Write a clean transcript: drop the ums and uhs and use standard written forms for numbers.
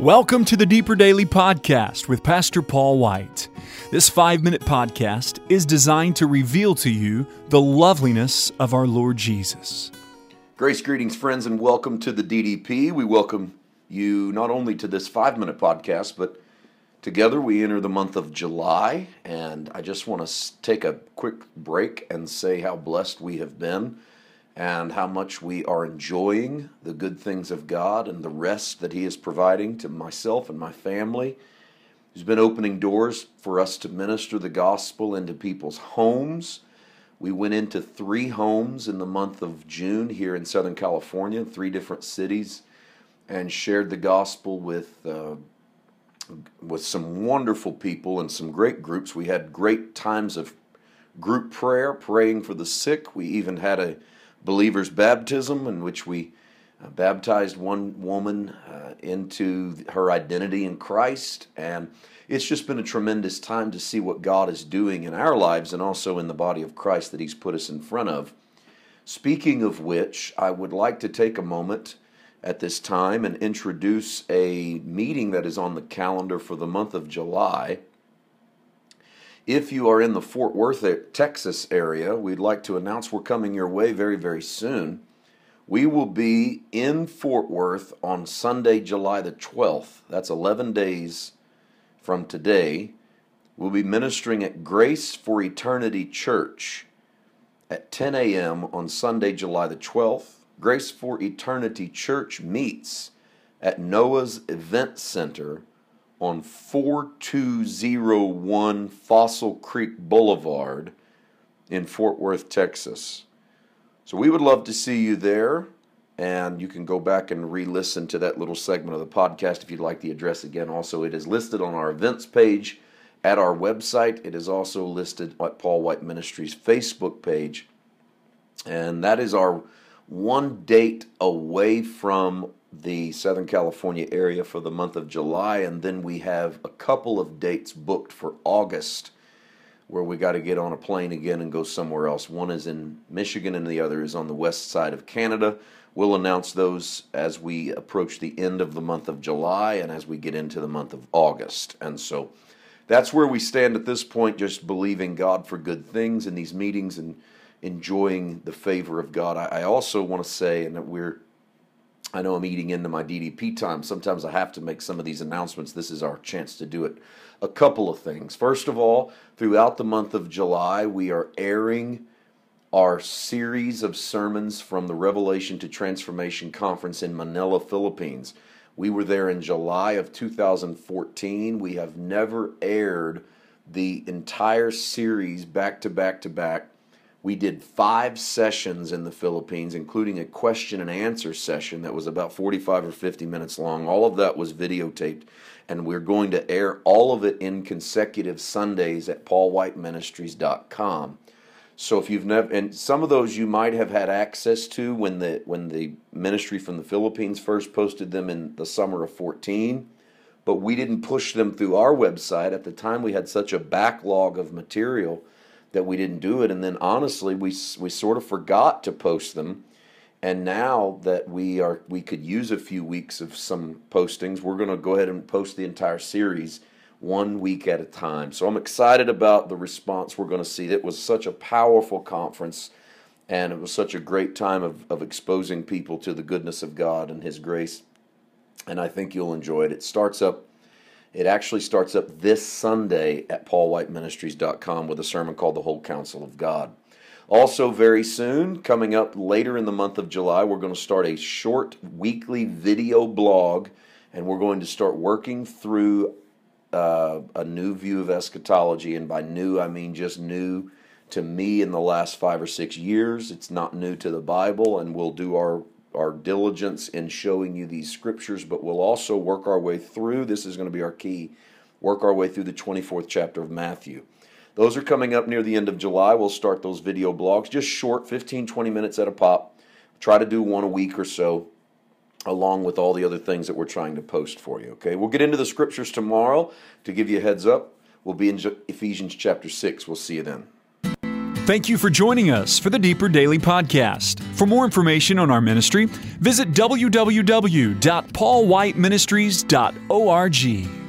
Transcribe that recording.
Welcome to the Deeper Daily Podcast with Pastor Paul White. This 5-minute podcast is designed to reveal to you the loveliness of our Lord Jesus. Grace, greetings, friends, and welcome to the DDP. We welcome you not only to this 5-minute podcast, but together we enter the month of July, and I just want to take a quick break and say how blessed we have been and how much we are enjoying the good things of God and the rest that He is providing to myself and my family. He's been opening doors for us to minister the gospel into people's homes. We went into 3 homes in the month of June here in Southern California, 3 different cities, and shared the gospel with some wonderful people and some great groups. We had great times of group prayer, praying for the sick. We even had a believer's baptism in which we baptized one woman into her identity in Christ. And it's just been a tremendous time to see what God is doing in our lives and also in the body of Christ that He's put us in front of. Speaking of which, I would like to take a moment at this time and introduce a meeting that is on the calendar for the month of July. If you are in the Fort Worth, Texas area, we'd like to announce we're coming your way very, very soon. We will be in Fort Worth on Sunday, July the 12th. That's 11 days from today. We'll be ministering at Grace for Eternity Church at 10 a.m. on Sunday, July the 12th. Grace for Eternity Church meets at Noah's Event Center on 4201 Fossil Creek Boulevard in Fort Worth, Texas. So we would love to see you there, and you can go back and re-listen to that little segment of the podcast if you'd like the address again. Also, it is listed on our events page at our website. It is also listed at Paul White Ministries' Facebook page, and that is our one date away from the Southern California area for the month of July, and then we have a couple of dates booked for August where we got to get on a plane again and go somewhere else. One is in Michigan and the other is on the west side of Canada. We'll announce those as we approach the end of the month of July and as we get into the month of August. And so that's where we stand at this point, just believing God for good things in these meetings and enjoying the favor of God. I also want to say, and that I know I'm eating into my DDP time. Sometimes I have to make some of these announcements. This is our chance to do it. A couple of things. First of all, throughout the month of July, we are airing our series of sermons from the Revelation to Transformation Conference in Manila, Philippines. We were there in July of 2014. We have never aired the entire series back to back to back. We did 5 sessions in the Philippines, including a question and answer session that was about 45 or 50 minutes long. All of that was videotaped, and we're going to air all of it in consecutive Sundays at paulwhiteministries.com. So if you've never, and some of those you might have had access to when the ministry from the Philippines first posted them in the summer of 14, but we didn't push them through our website. At the time, we had such a backlog of material that we didn't do it, and then honestly we sort of forgot to post them. And now that we could use a few weeks of some postings, we're going to go ahead and post the entire series 1 week at a time. So I'm excited about the response we're going to see. It was such a powerful conference, and it was such a great time of exposing people to the goodness of God and His grace, and I think you'll enjoy it. It actually starts up this Sunday at paulwhiteministries.com with a sermon called The Whole Counsel of God. Also very soon, coming up later in the month of July, we're going to start a short weekly video blog, and we're going to start working through a new view of eschatology. And by new, I mean just new to me in the last 5 or 6 years. It's not new to the Bible, and we'll do our diligence in showing you these scriptures, but we'll also work our way through, this is going to be our key, work our way through the 24th chapter of Matthew. Those are coming up near the end of July. We'll start those video blogs, just short, 15, 20 minutes at a pop. Try to do one a week or so, along with all the other things that we're trying to post for you, okay? We'll get into the scriptures tomorrow. To give you a heads up, we'll be in Ephesians chapter 6. We'll see you then. Thank you for joining us for the Deeper Daily Podcast. For more information on our ministry, visit www.paulwhiteministries.org.